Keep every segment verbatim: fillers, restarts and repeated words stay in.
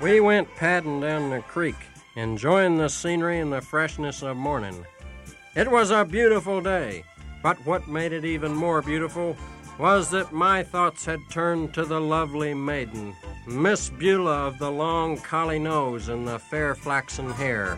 We went padding down the creek, enjoying the scenery and the freshness of morning. It was a beautiful day, but what made it even more beautiful was that my thoughts had turned to the lovely maiden, Miss Beulah of the long collie nose and the fair flaxen hair.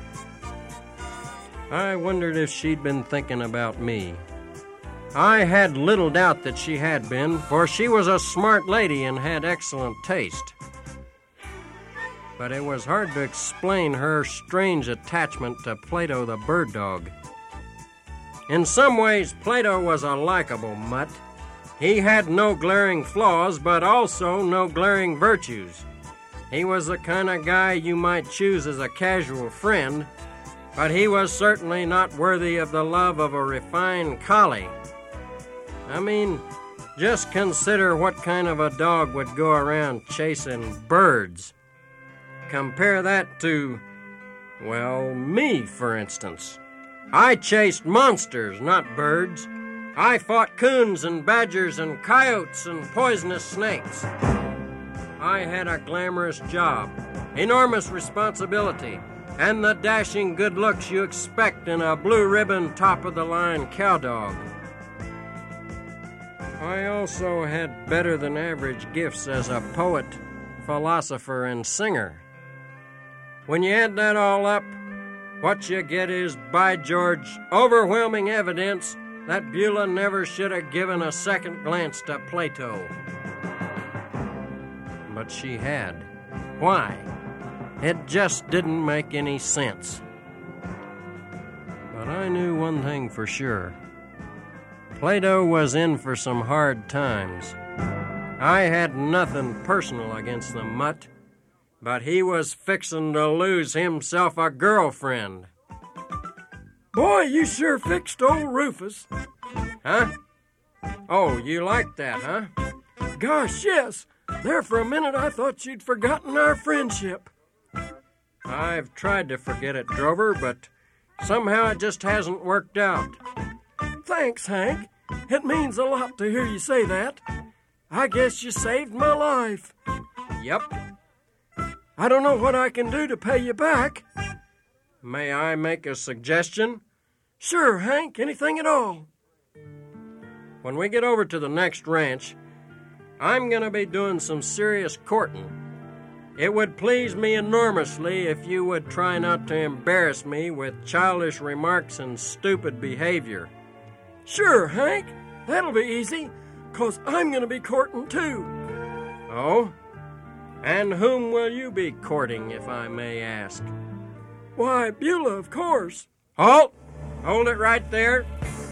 I wondered if she'd been thinking about me. I had little doubt that she had been, for she was a smart lady and had excellent taste. But it was hard to explain her strange attachment to Plato the bird dog. In some ways, Plato was a likable mutt. He had no glaring flaws, but also no glaring virtues. He was the kind of guy you might choose as a casual friend, but he was certainly not worthy of the love of a refined collie. I mean, just consider what kind of a dog would go around chasing birds. Compare that to, well, me, for instance. I chased monsters, not birds. I fought coons and badgers and coyotes and poisonous snakes. I had a glamorous job, enormous responsibility, and the dashing good looks you expect in a blue-ribbon, top-of-the-line cowdog. I also had better-than-average gifts as a poet, philosopher, and singer. When you add that all up, what you get is, by George, overwhelming evidence that Beulah never should have given a second glance to Plato. But she had. Why? It just didn't make any sense. But I knew one thing for sure. Plato was in for some hard times. I had nothing personal against the mutt, but he was fixin' to lose himself a girlfriend. Boy, you sure fixed old Rufus. Huh? Oh, you like that, huh? Gosh, yes. There for a minute I thought you'd forgotten our friendship. I've tried to forget it, Drover, but somehow it just hasn't worked out. Thanks, Hank. It means a lot to hear you say that. I guess you saved my life. Yep. I don't know what I can do to pay you back. May I make a suggestion? Sure, Hank, anything at all. When we get over to the next ranch, I'm going to be doing some serious courting. It would please me enormously if you would try not to embarrass me with childish remarks and stupid behavior. Sure, Hank, that'll be easy, 'cause I'm going to be courting too. Oh? And whom will you be courting, if I may ask? Why, Beulah, of course. Halt! Hold it right there.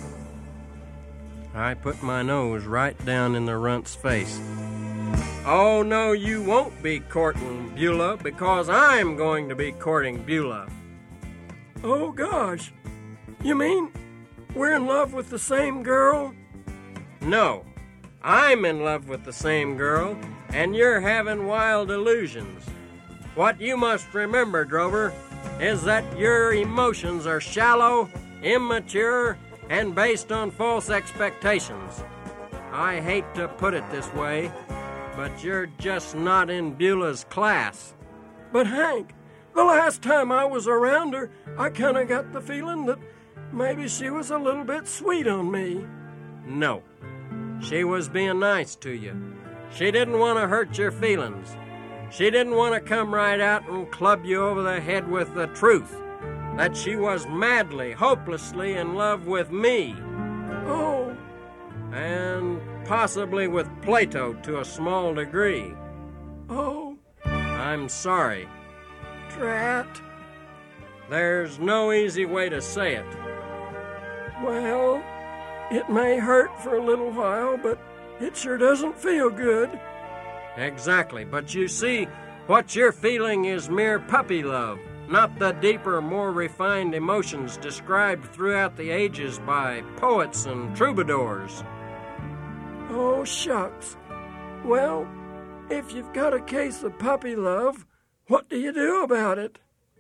I put my nose right down in the runt's face. Oh, no, you won't be courting Beulah, because I'm going to be courting Beulah. Oh, gosh. You mean we're in love with the same girl? No, I'm in love with the same girl, and you're having wild illusions. What you must remember, Drover, is that your emotions are shallow, immature, and based on false expectations. I hate to put it this way, but you're just not in Beulah's class. But, Hank, the last time I was around her, I kind of got the feeling that maybe she was a little bit sweet on me. No, she was being nice to you. She didn't want to hurt your feelings. She didn't want to come right out and club you over the head with the truth, that she was madly, hopelessly in love with me. Oh. And possibly with Plato to a small degree. Oh. I'm sorry. Drat. There's no easy way to say it. Well, it may hurt for a little while, but it sure doesn't feel good. Exactly, but you see, what you're feeling is mere puppy love, not the deeper, more refined emotions described throughout the ages by poets and troubadours. Oh, shucks. Well, if you've got a case of puppy love, what do you do about it?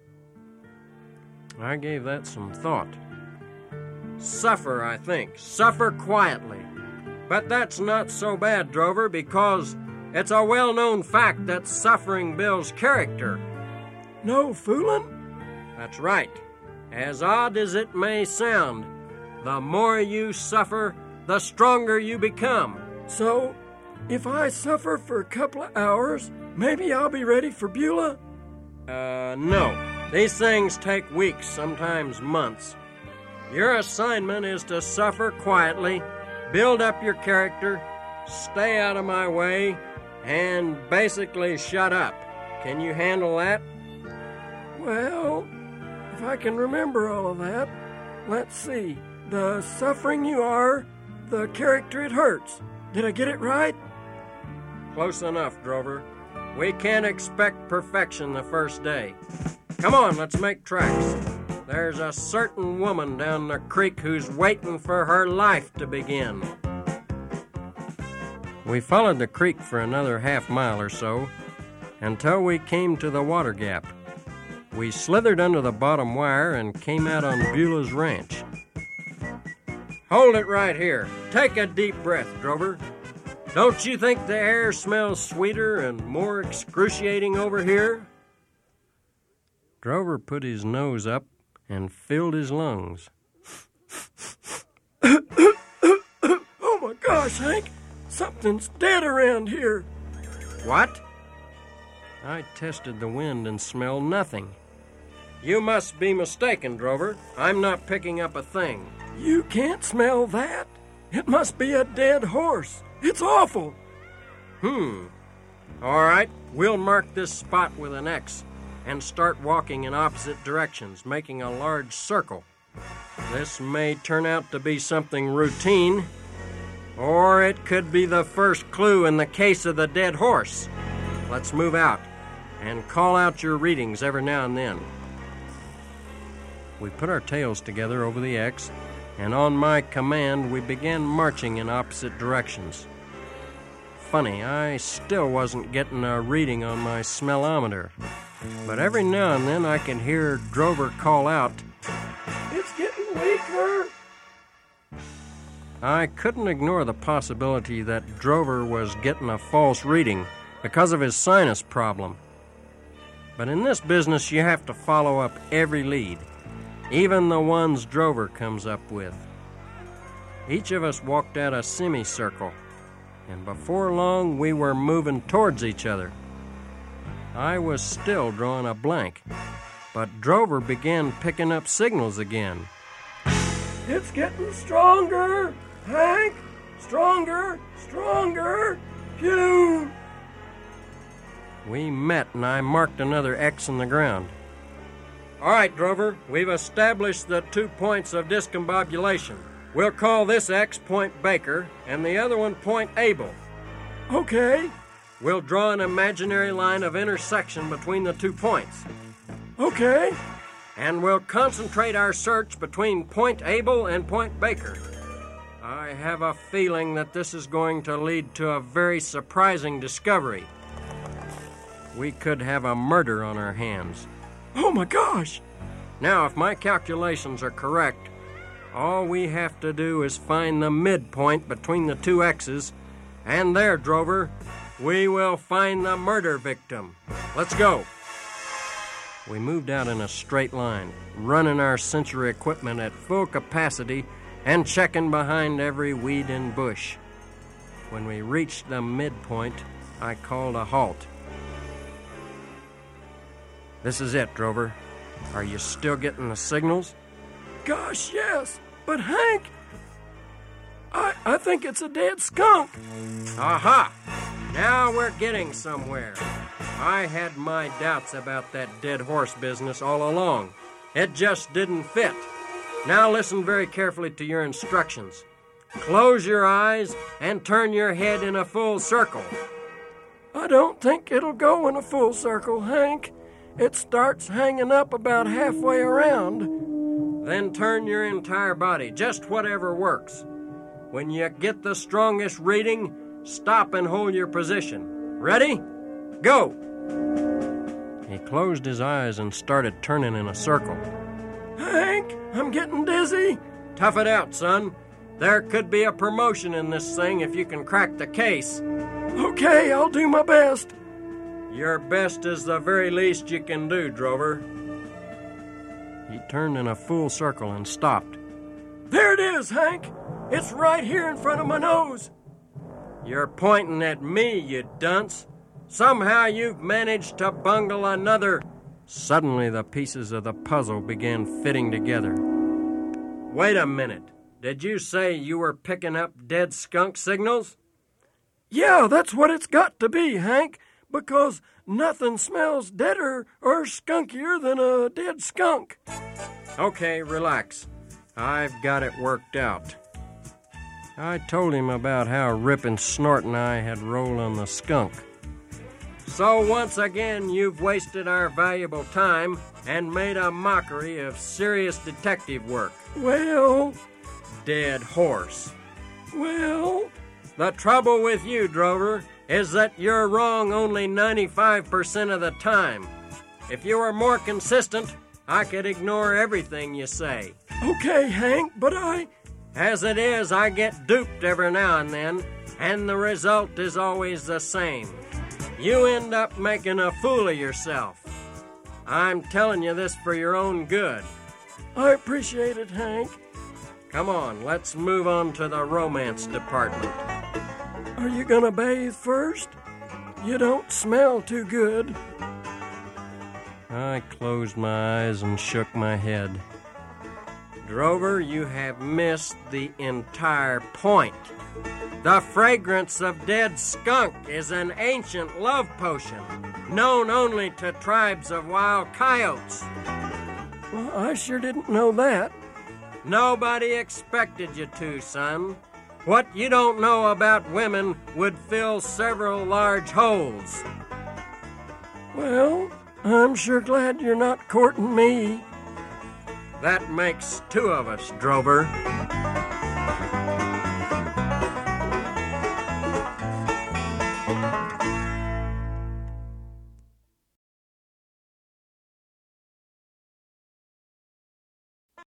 I gave that some thought. Suffer, I think. Suffer quietly. But that's not so bad, Drover, because It's a well-known fact that suffering builds character. No fooling? That's right. As odd as it may sound, the more you suffer, the stronger you become. So, if I suffer for a couple of hours, maybe I'll be ready for Beulah? Uh, no. These things take weeks, sometimes months. Your assignment is to suffer quietly, build up your character, stay out of my way, and basically shut up. Can you handle that? Well, if I can remember all of that, let's see. The suffering you are, the character it hurts. Did I get it right? Close enough, Drover. We can't expect perfection the first day. Come on, let's make tracks. There's a certain woman down the creek who's waiting for her life to begin. We followed the creek for another half mile or so until we came to the water gap. We slithered under the bottom wire and came out on Beulah's ranch. Hold it right here. Take a deep breath, Drover. Don't you think the air smells sweeter and more excruciating over here? Drover put his nose up and filled his lungs. Oh my gosh, Hank! Something's dead around here. What? I tested the wind and smelled nothing. You must be mistaken, Drover. I'm not picking up a thing. You can't smell that? It must be a dead horse. It's awful. Hmm. All right, we'll mark this spot with an X and start walking in opposite directions, making a large circle. This may turn out to be something routine, or it could be the first clue in the case of the dead horse. Let's move out and call out your readings every now and then. We put our tails together over the X, and on my command, we began marching in opposite directions. Funny, I still wasn't getting a reading on my smellometer, but every now and then I could hear Drover call out, "It's getting weaker." I couldn't ignore the possibility that Drover was getting a false reading because of his sinus problem. But in this business, you have to follow up every lead, even the ones Drover comes up with. Each of us walked out a semicircle, and before long we were moving towards each other. I was still drawing a blank, but Drover began picking up signals again. It's getting stronger, Hank! Stronger, stronger! Phew! We met, and I marked another X in the ground. All right, Drover, we've established the two points of discombobulation. We'll call this X Point Baker and the other one Point Abel. Okay. We'll draw an imaginary line of intersection between the two points. Okay. And we'll concentrate our search between Point Abel and Point Baker. I have a feeling that this is going to lead to a very surprising discovery. We could have a murder on our hands. Oh my gosh! Now, if my calculations are correct, all we have to do is find the midpoint between the two X's, and there, Drover, we will find the murder victim. Let's go. We moved out in a straight line, running our sensory equipment at full capacity and checking behind every weed and bush. When we reached the midpoint, I called a halt. This is it, Drover. Are you still getting the signals? Gosh, yes. But Hank, I, I think it's a dead skunk. Aha! Now we're getting somewhere. I had my doubts about that dead horse business all along. It just didn't fit. Now listen very carefully to your instructions. Close your eyes and turn your head in a full circle. I don't think it'll go in a full circle, Hank. It starts hanging up about halfway around. Then turn your entire body, just whatever works. When you get the strongest reading, stop and hold your position. Ready? Go! He closed his eyes and started turning in a circle. Hank, I'm getting dizzy. Tough it out, son. There could be a promotion in this thing if you can crack the case. Okay, I'll do my best. Your best is the very least you can do, Drover. He turned in a full circle and stopped. There it is, Hank. It's right here in front of my nose. You're pointing at me, you dunce. Somehow you've managed to bungle another... Suddenly the pieces of the puzzle began fitting together. Wait a minute. Did you say you were picking up dead skunk signals? Yeah, that's what it's got to be, Hank, because nothing smells deader or skunkier than a dead skunk. Okay, relax. I've got it worked out. I told him about how Rip and Snort and I had rolled on the skunk. So once again, you've wasted our valuable time and made a mockery of serious detective work. Well... Dead horse. Well... The trouble with you, Drover, is that you're wrong only ninety-five percent of the time. If you were more consistent, I could ignore everything you say. Okay, Hank, but I... As it is, I get duped every now and then, and the result is always the same. You end up making a fool of yourself. I'm telling you this for your own good. I appreciate it, Hank. Come on, let's move on to the romance department. Are you gonna bathe first? You don't smell too good. I closed my eyes and shook my head. Drover, you have missed the entire point. The fragrance of dead skunk is an ancient love potion, known only to tribes of wild coyotes. Well, I sure didn't know that. Nobody expected you to, son. What you don't know about women would fill several large holes. Well, I'm sure glad you're not courting me. That makes two of us, Drover.